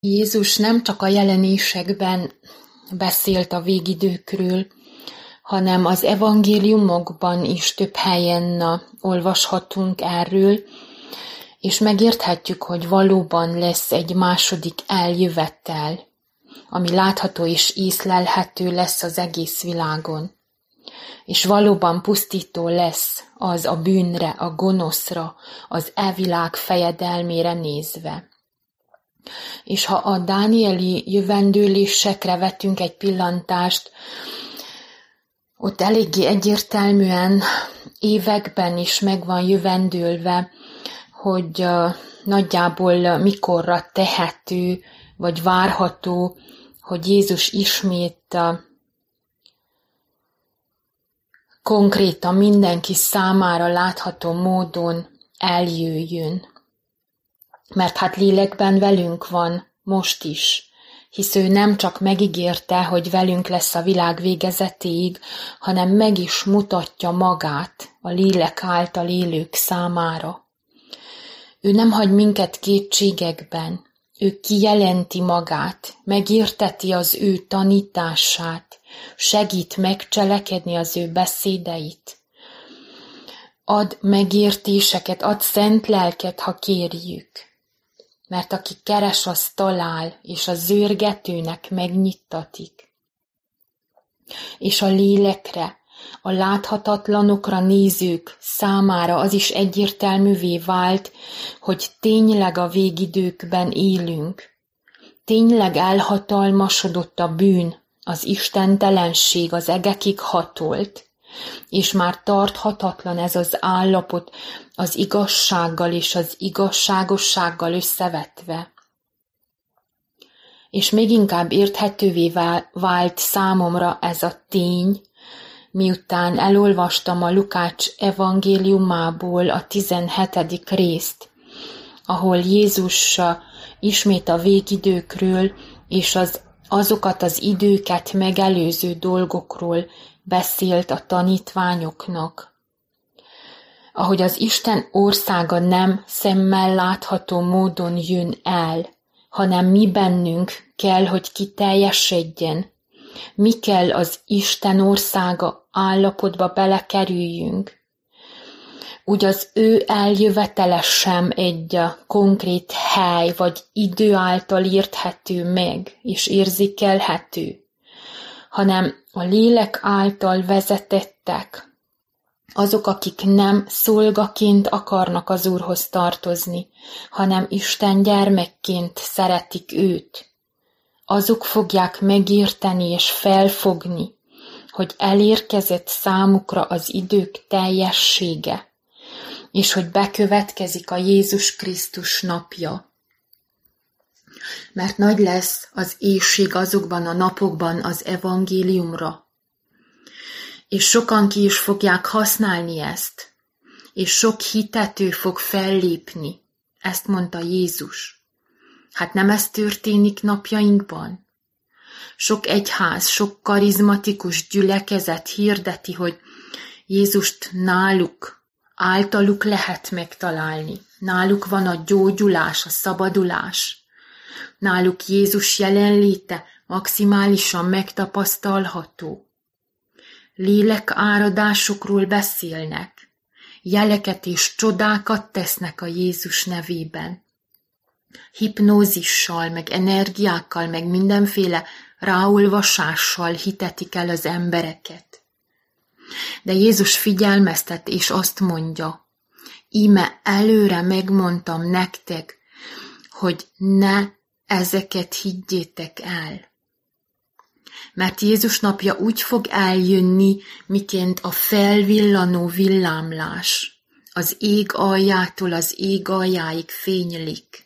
Jézus nem csak a jelenésekben beszélt a végidőkről, hanem az evangéliumokban is több helyen olvashatunk erről, és megérthetjük, hogy valóban lesz egy második eljövetel, ami látható és észlelhető lesz az egész világon. És valóban pusztító lesz az a bűnre, a gonoszra, az világ fejedelmére nézve. És ha a dánieli jövendőlésekre vetünk egy pillantást, ott eléggé egyértelműen években is meg van jövendőlve, hogy nagyjából mikorra tehető, vagy várható, hogy Jézus ismét konkrétan mindenki számára látható módon eljöjjön. Mert hát lélekben velünk van most is, hisz ő nem csak megígérte, hogy velünk lesz a világ végezetéig, hanem meg is mutatja magát a lélek által élők számára. Ő nem hagy minket kétségekben, ő kijelenti magát, megérteti az ő tanítását, segít megcselekedni az ő beszédeit. Ad megértéseket, ad szent lelket, ha kérjük. Mert aki keres, az talál, és a zörgetőnek megnyittatik. És a lélekre, a láthatatlanokra nézők számára az is egyértelművé vált, hogy tényleg a végidőkben élünk. Tényleg elhatalmasodott a bűn, az istentelenség az egekig hatolt, és már tarthatatlan ez az állapot az igazsággal és az igazságossággal összevetve. És még inkább érthetővé vált számomra ez a tény, miután elolvastam a Lukács evangéliumából a 17. részt, ahol Jézus ismét a végidőkről és azokat az időket megelőző dolgokról beszélt a tanítványoknak. Ahogy az Isten országa nem szemmel látható módon jön el, hanem mi bennünk kell, hogy kiteljesedjen. Mi kell az Isten országa állapotba belekerüljünk. Úgy az ő eljövetele sem egy konkrét hely vagy idő által érthető meg és érzékelhető, hanem a lélek által vezetettek, azok, akik nem szolgaként akarnak az Úrhoz tartozni, hanem Isten gyermekként szeretik őt. Azok fogják megérteni és felfogni, hogy elérkezett számukra az idők teljessége, és hogy bekövetkezik a Jézus Krisztus napja. Mert nagy lesz az éhség azokban a napokban az evangéliumra, és sokan ki is fogják használni ezt, és sok hitető fog fellépni. Ezt mondta Jézus. Hát nem ez történik napjainkban? Sok egyház, sok karizmatikus gyülekezet hirdeti, hogy Jézust általuk lehet megtalálni. Náluk van a gyógyulás, a szabadulás. Náluk Jézus jelenléte maximálisan megtapasztalható. Lélek áradásokról beszélnek, jeleket és csodákat tesznek a Jézus nevében. Hipnózissal, meg energiákkal, meg mindenféle ráolvasással hitetik el az embereket. De Jézus figyelmeztet, és azt mondja, íme előre megmondtam nektek, hogy ne ezeket higgyétek el. Mert Jézus napja úgy fog eljönni, miként a felvillanó villámlás, az ég aljától az ég aljáig fénylik.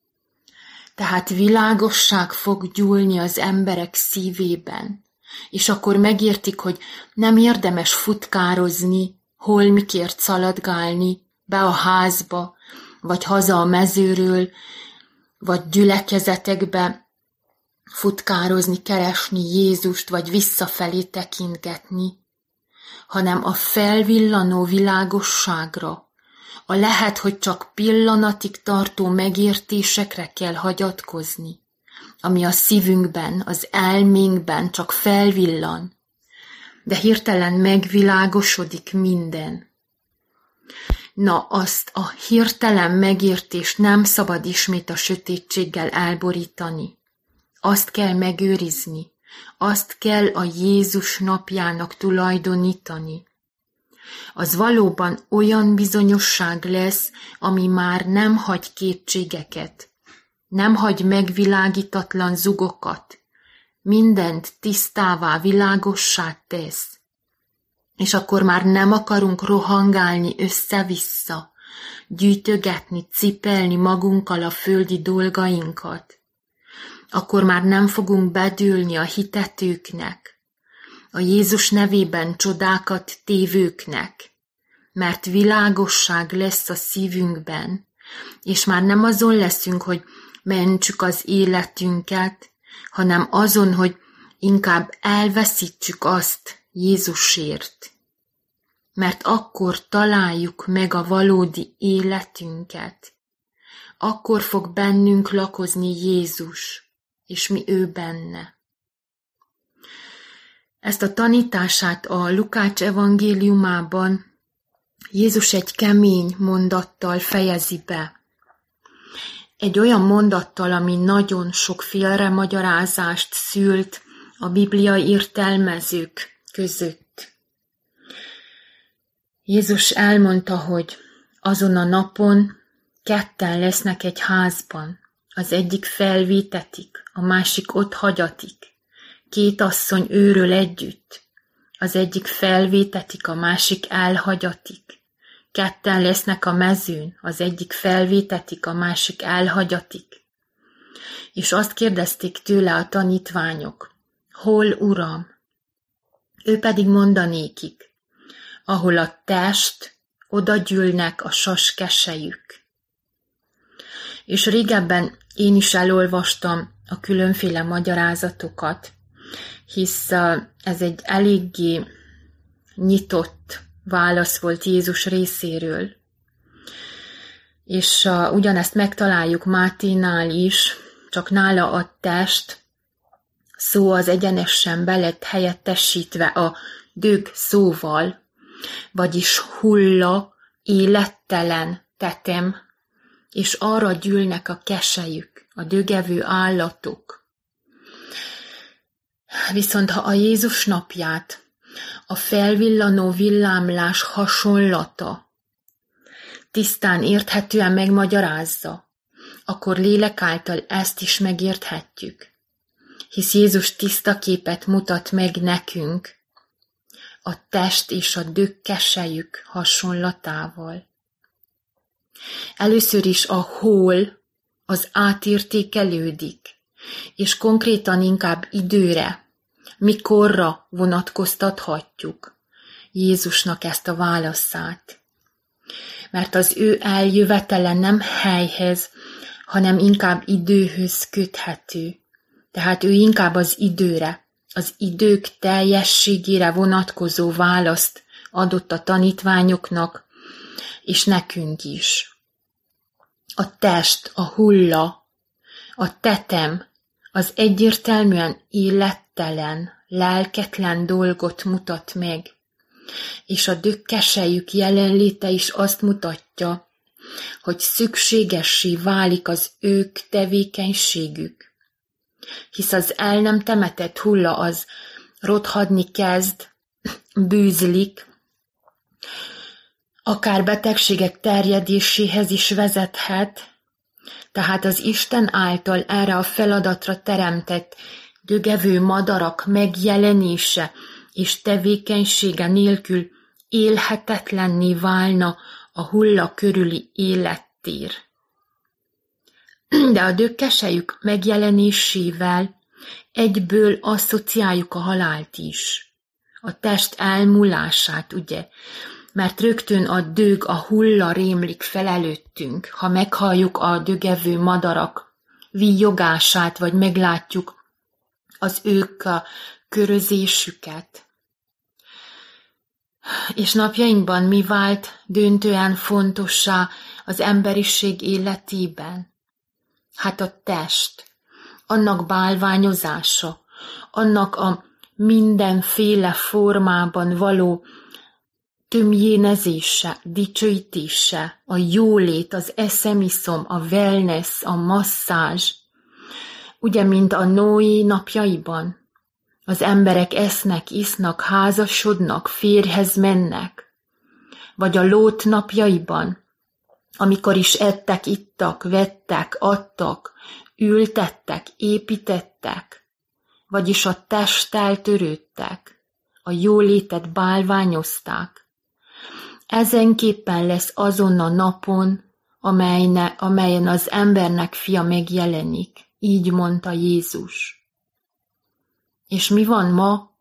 Tehát világosság fog gyúlni az emberek szívében, és akkor megértik, hogy nem érdemes futkározni, hol mikért szaladgálni, be a házba, vagy haza a mezőről, vagy gyülekezetekbe futkározni, keresni Jézust, vagy visszafelé tekintgetni, hanem a felvillanó világosságra, a lehet, hogy csak pillanatig tartó megértésekre kell hagyatkozni, ami a szívünkben, az elménkben csak felvillan, de hirtelen megvilágosodik minden. Na, azt a hirtelen megértést nem szabad ismét a sötétséggel elborítani. Azt kell megőrizni, azt kell a Jézus napjának tulajdonítani. Az valóban olyan bizonyosság lesz, ami már nem hagy kétségeket, nem hagy megvilágítatlan zugokat, mindent tisztává, világossá tesz. És akkor már nem akarunk rohangálni össze-vissza, gyűjtögetni, cipelni magunkkal a földi dolgainkat. Akkor már nem fogunk bedőlni a hitetőknek, a Jézus nevében csodákat tévőknek, mert világosság lesz a szívünkben, és már nem azon leszünk, hogy mentsük az életünket, hanem azon, hogy inkább elveszítsük azt Jézusért. Mert akkor találjuk meg a valódi életünket. Akkor fog bennünk lakozni Jézus, és mi ő benne. Ezt a tanítását a Lukács evangéliumában Jézus egy kemény mondattal fejezi be. Egy olyan mondattal, ami nagyon sok félremagyarázást szült a bibliai értelmezők között. Jézus elmondta, hogy azon a napon ketten lesznek egy házban, az egyik felvétetik, a másik ott hagyatik, két asszony őről együtt, az egyik felvétetik, a másik elhagyatik, ketten lesznek a mezőn, az egyik felvétetik, a másik elhagyatik. És azt kérdezték tőle a tanítványok, hol, Uram? Ő pedig mondanékik, ahol a test, oda gyűlnek a saskeselyük. És régebben én is elolvastam a különféle magyarázatokat, hisz ez egy eléggé nyitott válasz volt Jézus részéről. És ugyanezt megtaláljuk Máténál is, csak nála a test szó az egyenesen be lett helyettesítve a dög szóval, vagyis hulla, élettelen tetem, és arra gyűlnek a keselyük, a dögevő állatok. Viszont ha a Jézus napját, a felvillanó villámlás hasonlata tisztán érthetően megmagyarázza, akkor lélek által ezt is megérthetjük, hisz Jézus tiszta képet mutat meg nekünk a test és a dög keselyük hasonlatával. Először is a hol az átértékelődik, és konkrétan inkább időre, mikorra vonatkoztathatjuk Jézusnak ezt a válaszát. Mert az ő eljövetele nem helyhez, hanem inkább időhöz köthető. Tehát ő inkább az időre, az idők teljességére vonatkozó választ adott a tanítványoknak, és nekünk is. A test, a hulla, a tetem, az egyértelműen élettelen, lelketlen dolgot mutat meg, és a dökkeselyük jelenléte is azt mutatja, hogy szükségessé válik az ők tevékenységük. Hisz az el nem temetett hulla az rothadni kezd, bűzlik, akár betegségek terjedéséhez is vezethet, tehát az Isten által erre a feladatra teremtett dögevő madarak megjelenése és tevékenysége nélkül élhetetlenné válna a hulla körüli élettér. De a dökkeselyük megjelenésével egyből asszociáljuk a halált is, a test elmúlását, ugye, mert rögtön a dög, a hulla rémlik fel előttünk, ha meghalljuk a dögevő madarak víjogását, vagy meglátjuk az ők a körözésüket. És napjainkban mi vált döntően fontossá az emberiség életében? Hát a test, annak bálványozása, annak a mindenféle formában való tömjénezése, dicsőítése, a jólét, az eszemiszom, a wellness, a masszázs. Ugye, mint a Noé napjaiban. Az emberek esznek, isznak, házasodnak, férjhez mennek. Vagy a Lót napjaiban, amikor is ettek, ittak, vettek, adtak, ültettek, építettek, vagyis a testtel törődtek, a jólétet bálványozták. Ezenképpen lesz azon a napon, amelyen az embernek fia megjelenik. Így mondta Jézus. És mi van ma?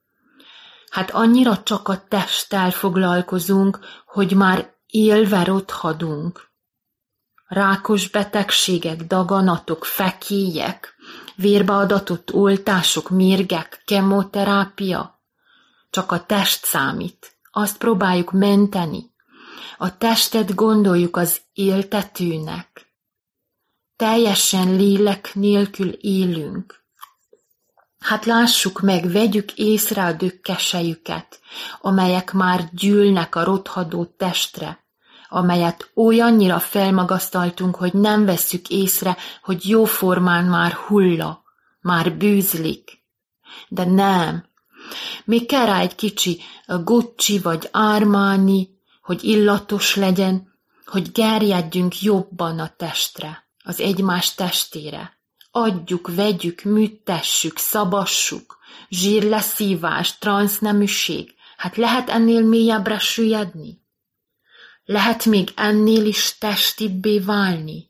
Hát annyira csak a testtel foglalkozunk, hogy már élve rothadunk. Rákos betegségek, daganatok, fekélyek, vérbeadatott oltások, mérgek, kemoterápia. Csak a test számít. Azt próbáljuk menteni. A testet gondoljuk az éltetőnek. Teljesen lélek nélkül élünk. Hát lássuk meg, vegyük észre a dökkesejüket, amelyek már gyűlnek a rothadó testre, amelyet olyannyira felmagasztaltunk, hogy nem vesszük észre, hogy jóformán már hulla, már bűzlik. De nem. Még kell rá egy kicsi Gucci vagy Armani, hogy illatos legyen, hogy gerjedjünk jobban a testre, az egymás testére. Adjuk, vegyük, műtessük, szabassuk, zsírleszívás, transzneműség. Hát lehet ennél mélyebbre süllyedni? Lehet még ennél is testibbé válni?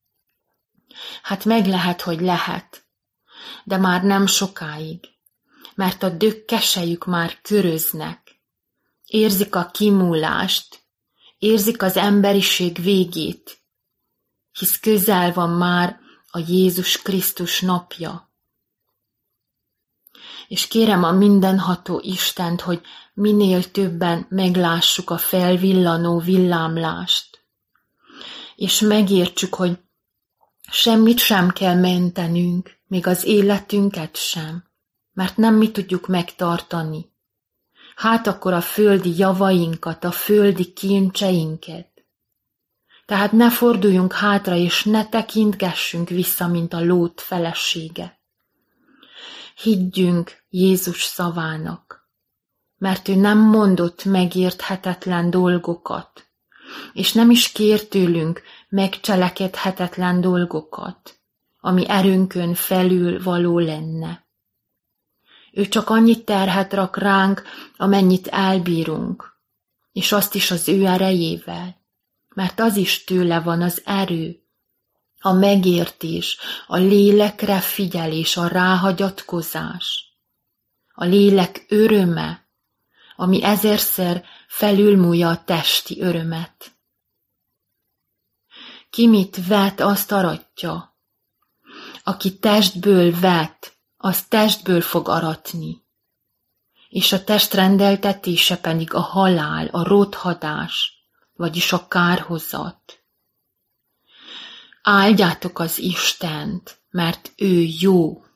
Hát meg lehet, hogy lehet, de már nem sokáig, mert a dökkesejük már köröznek. Érzik a kimúlást, érzik az emberiség végét, hisz közel van már a Jézus Krisztus napja. És kérem a mindenható Istent, hogy minél többen meglássuk a felvillanó villámlást, és megértsük, hogy semmit sem kell mentenünk, még az életünket sem, mert nem mi tudjuk megtartani. Hát akkor a földi javainkat, a földi kincseinket. Tehát ne forduljunk hátra, és ne tekintgessünk vissza, mint a Lót felesége. Higgyünk Jézus szavának, mert ő nem mondott megérthetetlen dolgokat, és nem is kér tőlünk megcselekedhetetlen dolgokat, ami erőnkön felül való lenne. Ő csak annyit terhet rak ránk, amennyit elbírunk, és azt is az ő erejével, mert az is tőle van az erő, a megértés, a lélekre figyelés, a ráhagyatkozás, a lélek öröme, ami ezerszer felülmúlja a testi örömet. Ki mit vet, azt aratja. Aki testből vet, az testből fog aratni. És a test rendeltetése pedig a halál, a rothadás, vagyis a kárhozat. Áldjátok az Istent, mert ő jó.